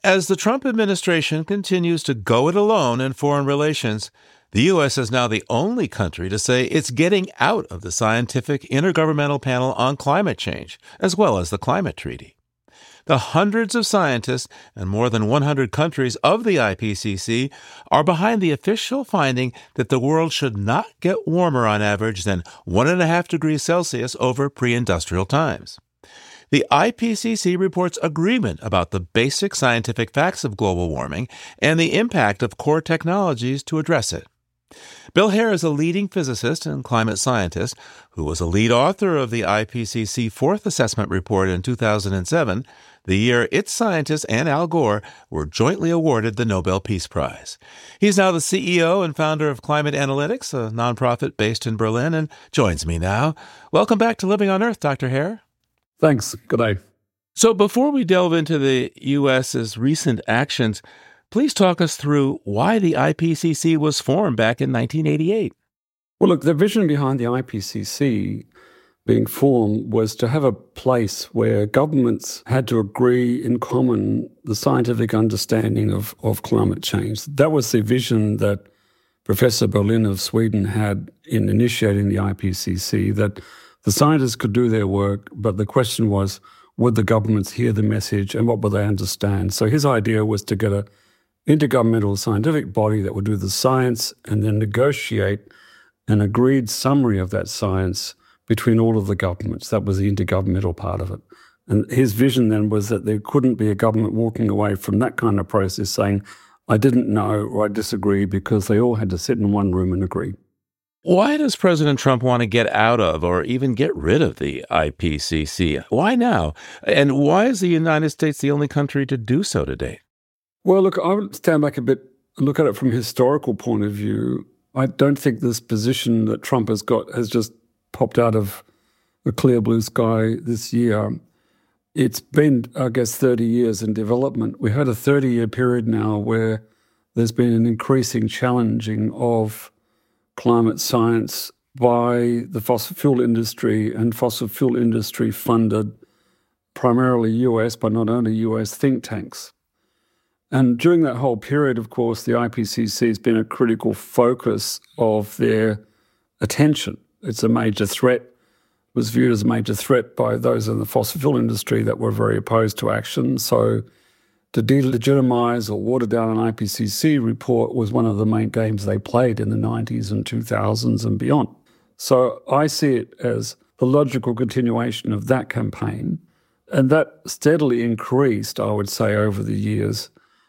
As the Trump administration continues to go it alone in foreign relations, the U.S. is now the only country to say it's getting out of the Scientific Intergovernmental Panel on Climate Change, as well as the Climate Treaty. The hundreds of scientists and more than 100 countries of the IPCC are behind the official finding that the world should not get warmer on average than 1.5 degrees Celsius over pre-industrial times. The IPCC reports agreement about the basic scientific facts of global warming and the impact of core technologies to address it. Bill Hare is a leading physicist and climate scientist who was a lead author of the IPCC Fourth Assessment Report in 2007, the year its scientists and Al Gore were jointly awarded the Nobel Peace Prize. He's now the CEO and founder of Climate Analytics, a nonprofit based in Berlin, and joins me now. Welcome back to Living on Earth, Dr. Hare. Thanks. Good day. So before we delve into the U.S.'s recent actions, please talk us through why the IPCC was formed back in 1988. Well, look, the vision behind the IPCC being formed was to have a place where governments had to agree in common the scientific understanding of climate change. That was the vision that Professor Berlin of Sweden had in initiating the IPCC, that the scientists could do their work, but the question was, would the governments hear the message and what would they understand? So his idea was to get an intergovernmental scientific body that would do the science and then negotiate an agreed summary of that science between all of the governments. That was the intergovernmental part of it. And his vision then was that there couldn't be a government walking away from that kind of process saying, I didn't know or I disagree, because they all had to sit in one room and agree. Why does President Trump want to get out of or even get rid of the IPCC? Why now? And why is the United States the only country to do so today? Well, look, I would stand back a bit and look at it from a historical point of view. I don't think this position that Trump has got has just popped out of the clear blue sky this year. It's been, I guess, 30 years in development. We had a 30-year period now where there's been an increasing challenging of climate science by the fossil fuel industry, and fossil fuel industry funded primarily US, but not only US, think tanks. And during that whole period, of course, the IPCC has been a critical focus of their attention. It's a major threat, was viewed as a major threat by those in the fossil fuel industry that were very opposed to action. So to delegitimize or water down an IPCC report was one of the main games they played in the 90s and 2000s and beyond. So I see it as the logical continuation of that campaign. And that steadily increased, I would say, over the years,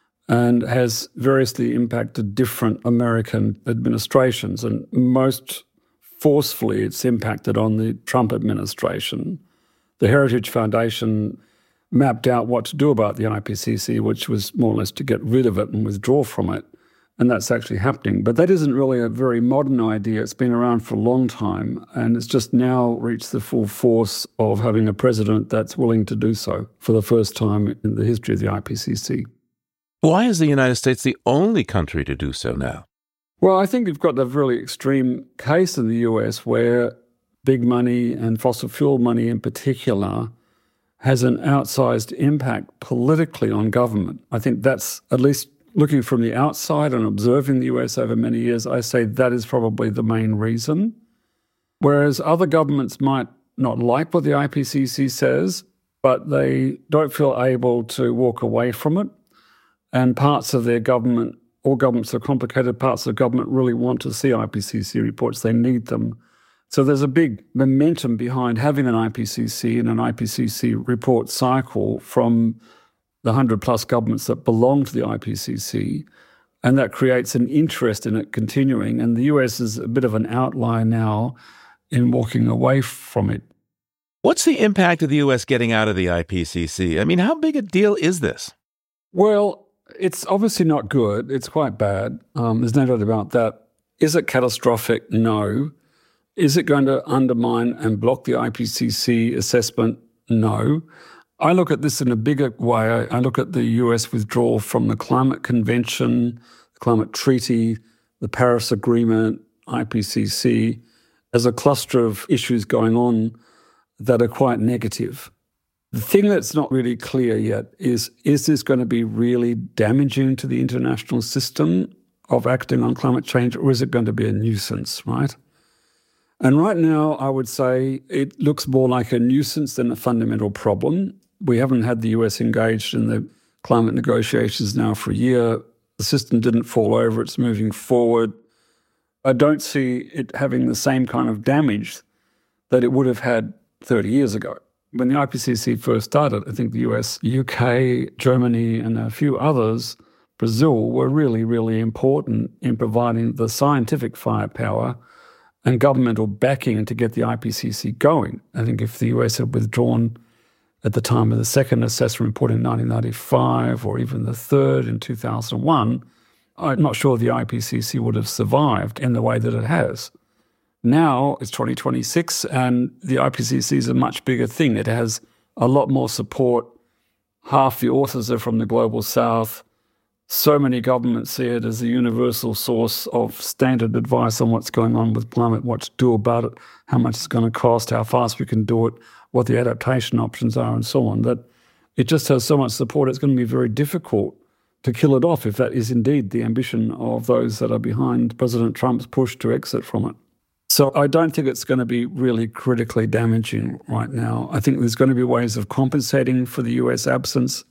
and has variously impacted different American administrations. And most forcefully, it's impacted on the Trump administration. The Heritage Foundation mapped out what to do about the IPCC, which was more or less to get rid of it and withdraw from it. And that's actually happening. But that isn't really a very modern idea. It's been around for a long time, and it's just now reached the full force of having a president that's willing to do so for the first time in the history of the IPCC. Why is the United States the only country to do so now? Well, I think you've got a really extreme case in the US where big money, and fossil fuel money in particular, has an outsized impact politically on government. I think that's, at least looking from the outside and observing the US over many years, I say that is probably the main reason. Whereas other governments might not like what the IPCC says, but they don't feel able to walk away from it. And parts of their government, all governments are complicated, parts of government really want to see IPCC reports. They need them. So there's a big momentum behind having an IPCC and an IPCC report cycle from the 100-plus governments that belong to the IPCC, and that creates an interest in it continuing. And the US is a bit of an outlier now in walking away from it. What's the impact of the U.S. getting out of the IPCC? I mean, how big a deal is this? Well, it's obviously not good. It's quite bad. There's no doubt about that. Is it catastrophic? No. Is it going to undermine and block the IPCC assessment? No. I look at this in a bigger way. I look at the US withdrawal from the Climate Convention, the Climate Treaty, the Paris Agreement, IPCC, as a cluster of issues going on that are quite negative. The thing that's not really clear yet is this going to be really damaging to the international system of acting on climate change, or is it going to be a nuisance, right? And right now, I would say it looks more like a nuisance than a fundamental problem. We haven't had the US engaged in the climate negotiations now for a year. The system didn't fall over. It's moving forward. I don't see it having the same kind of damage that it would have had 30 years ago. When the IPCC first started, I think the US, UK, Germany, and a few others, Brazil, were really, really important in providing the scientific firepower and governmental backing to get the IPCC going. I think if the US had withdrawn at the time of the second assessment report in 1995 or even the third in 2001, I'm not sure the IPCC would have survived in the way that it has. Now it's 2026 and the IPCC is a much bigger thing. It has a lot more support. Half the authors are from the Global South. So many governments see it as a universal source of standard advice on what's going on with climate, what to do about it, how much it's going to cost, how fast we can do it, what the adaptation options are, and so on, that it just has so much support, it's going to be very difficult to kill it off if that is indeed the ambition of those that are behind President Trump's push to exit from it. So I don't think it's going to be really critically damaging right now. I think there's going to be ways of compensating for the US absence.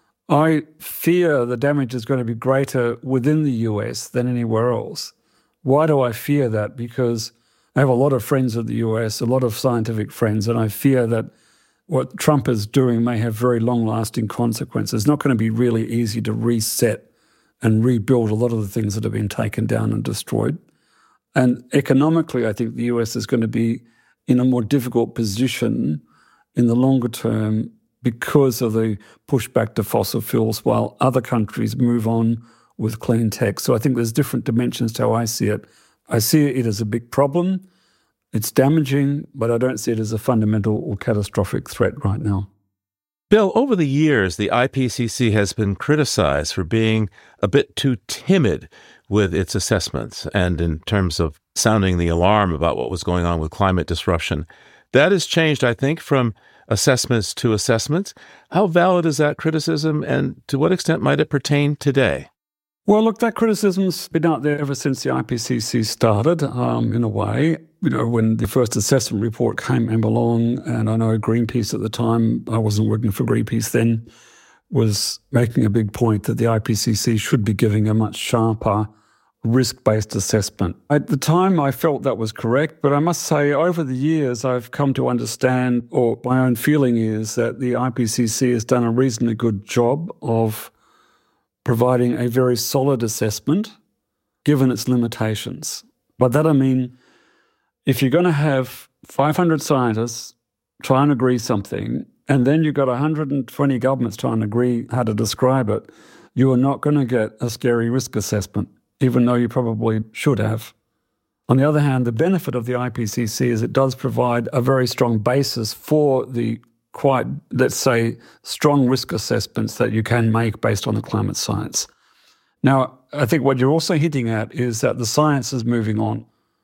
I fear the damage is going to be greater within the US than anywhere else. Why do I fear that? Because I have a lot of friends in the US, a lot of scientific friends, and I fear that what Trump is doing may have very long-lasting consequences. It's not going to be really easy to reset and rebuild a lot of the things that have been taken down and destroyed. And economically, I think the US is going to be in a more difficult position in the longer term because of the pushback to fossil fuels while other countries move on with clean tech. So I think there's different dimensions to how I see it. I see it as a big problem. It's damaging, but I don't see it as a fundamental or catastrophic threat right now. Bill, over the years, the IPCC has been criticized for being a bit too timid with its assessments and in terms of sounding the alarm about what was going on with climate disruption. That has changed, I think, from assessments to assessments. How valid is that criticism, and to what extent might it pertain today? Well, look, that criticism's been out there ever since the IPCC started, in a way. You know, when the first assessment report came along, and I know Greenpeace at the time, I wasn't working for Greenpeace then, was making a big point that the IPCC should be giving a much sharper risk-based assessment. At the time, I felt that was correct, but I must say over the years, I've come to understand, or my own feeling is that the IPCC has done a reasonably good job of providing a very solid assessment, given its limitations. By that I mean, if you're going to have 500 scientists try and agree something, and then you've got 120 governments trying to agree how to describe it, you are not going to get a scary risk assessment, even though you probably should have. On the other hand, the benefit of the IPCC is it does provide a very strong basis for the quite, let's say, strong risk assessments that you can make based on the climate science. Now, I think what you're also hinting at is that the science is moving on,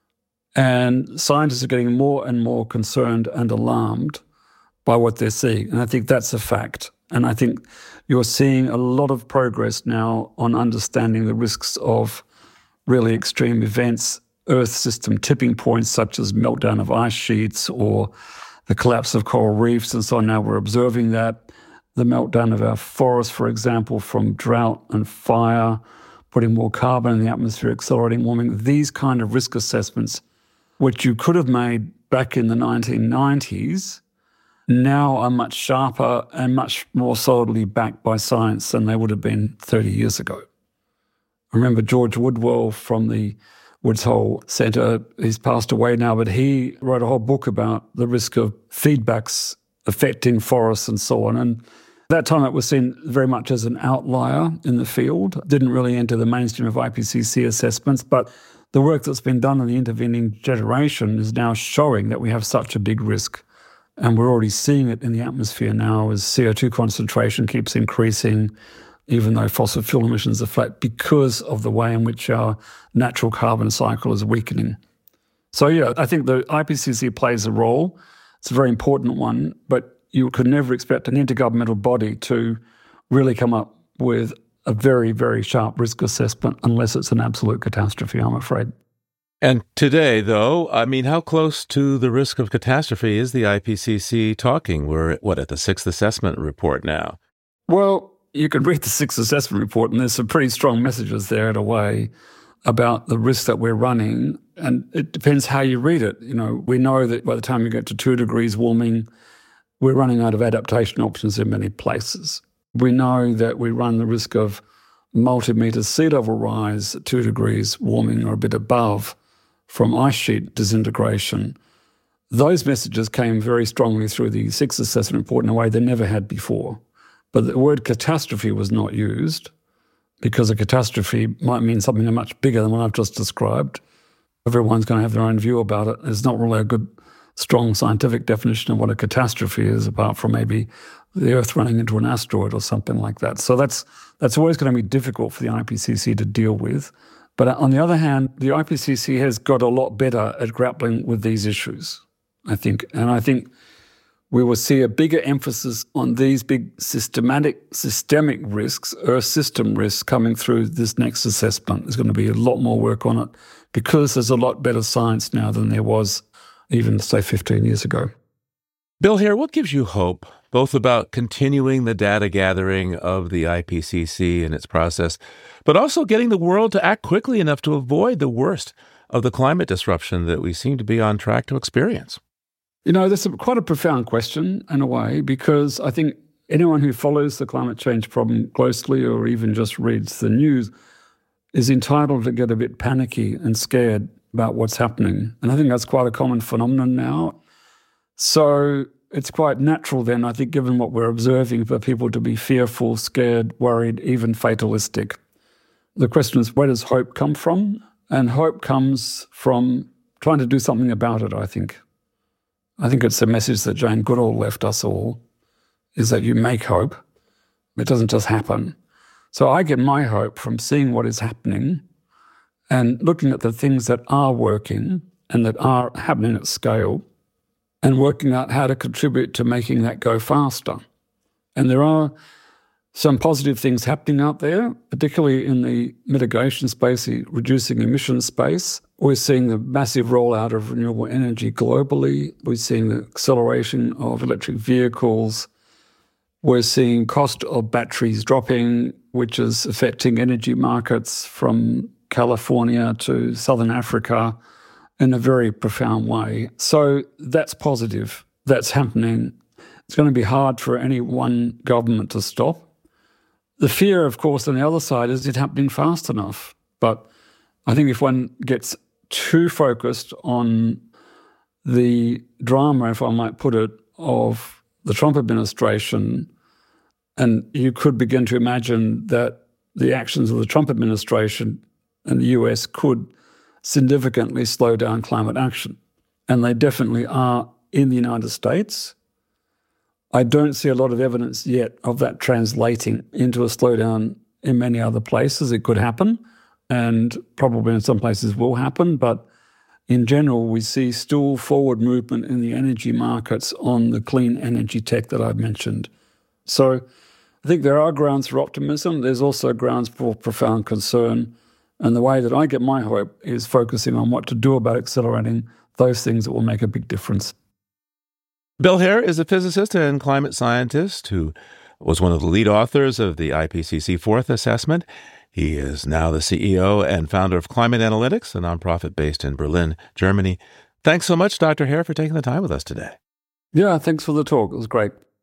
and scientists are getting more and more concerned and alarmed by what they're seeing. And I think that's a fact. And I think you're seeing a lot of progress now on understanding the risks of really extreme events, Earth system tipping points such as meltdown of ice sheets or the collapse of coral reefs and so on. Now we're observing that. The meltdown of our forests, for example, from drought and fire, putting more carbon in the atmosphere, accelerating warming. These kind of risk assessments, which you could have made back in the 1990s, now are much sharper and much more solidly backed by science than they would have been 30 years ago. I remember George Woodwell from the Woods Hole Centre. He's passed away now, but he wrote a whole book about the risk of feedbacks affecting forests and so on. And at that time, it was seen very much as an outlier in the field. It didn't really enter the mainstream of IPCC assessments, but the work that's been done in the intervening generation is now showing that we have such a big risk. And we're already seeing it in the atmosphere now as CO2 concentration keeps increasing, even though fossil fuel emissions are flat, because of the way in which our natural carbon cycle is weakening. So, yeah, I think the IPCC plays a role. It's a very important one, but you could never expect an intergovernmental body to really come up with a very, very sharp risk assessment unless it's an absolute catastrophe, I'm afraid. And today, though, I mean, how close to the risk of catastrophe is the IPCC talking? We're at the sixth assessment report now. Well, you can read the sixth assessment report, and there's some pretty strong messages there in a way about the risk that we're running. And it depends how you read it. We know that by the time you get to 2 degrees warming, we're running out of adaptation options in many places. We know that we run the risk of multi-metre sea level rise at 2 degrees warming or a bit above from ice sheet disintegration. Those messages came very strongly through the sixth assessment report in a way they never had before. But the word catastrophe was not used because a catastrophe might mean something much bigger than what I've just described. Everyone's going to have their own view about it. There's not really a good, strong scientific definition of what a catastrophe is, apart from maybe the Earth running into an asteroid or something like that. So that's always going to be difficult for the IPCC to deal with. But on the other hand, the IPCC has got a lot better at grappling with these issues, I think. And I think we will see a bigger emphasis on these big systemic risks, Earth system risks, coming through this next assessment. There's going to be a lot more work on it because there's a lot better science now than there was even, say, 15 years ago. Bill Hare, what gives you hope, both about continuing the data gathering of the IPCC and its process, but also getting the world to act quickly enough to avoid the worst of the climate disruption that we seem to be on track to experience? That's quite a profound question in a way, because I think anyone who follows the climate change problem closely or even just reads the news is entitled to get a bit panicky and scared about what's happening. And I think that's quite a common phenomenon now. So it's quite natural then, I think, given what we're observing, for people to be fearful, scared, worried, even fatalistic. The question is, where does hope come from? And hope comes from trying to do something about it, I think. I think it's a message that Jane Goodall left us all, is that you make hope. It doesn't just happen. So I get my hope from seeing what is happening and looking at the things that are working and that are happening at scale and working out how to contribute to making that go faster. And there are some positive things happening out there, particularly in the mitigation space, the reducing emissions space. We're seeing the massive rollout of renewable energy globally. We're seeing the acceleration of electric vehicles. We're seeing cost of batteries dropping, which is affecting energy markets from California to Southern Africa in a very profound way. So that's positive. That's happening. It's going to be hard for any one government to stop. The fear, of course, on the other side is it happening fast enough. But I think if one gets too focused on the drama, if I might put it, of the Trump administration, and you could begin to imagine that the actions of the Trump administration and the US could significantly slow down climate action. And they definitely are in the United States. I don't see a lot of evidence yet of that translating into a slowdown in many other places. It could happen, and probably in some places will happen, but in general, we see still forward movement in the energy markets on the clean energy tech that I've mentioned. So I think there are grounds for optimism. There's also grounds for profound concern. And the way that I get my hope is focusing on what to do about accelerating those things that will make a big difference. Bill Hare is a physicist and climate scientist who was one of the lead authors of the IPCC Fourth Assessment. He is now the CEO and founder of Climate Analytics, a nonprofit based in Berlin, Germany. Thanks so much, Dr. Hare, for taking the time with us today. Yeah, thanks for the talk. It was great.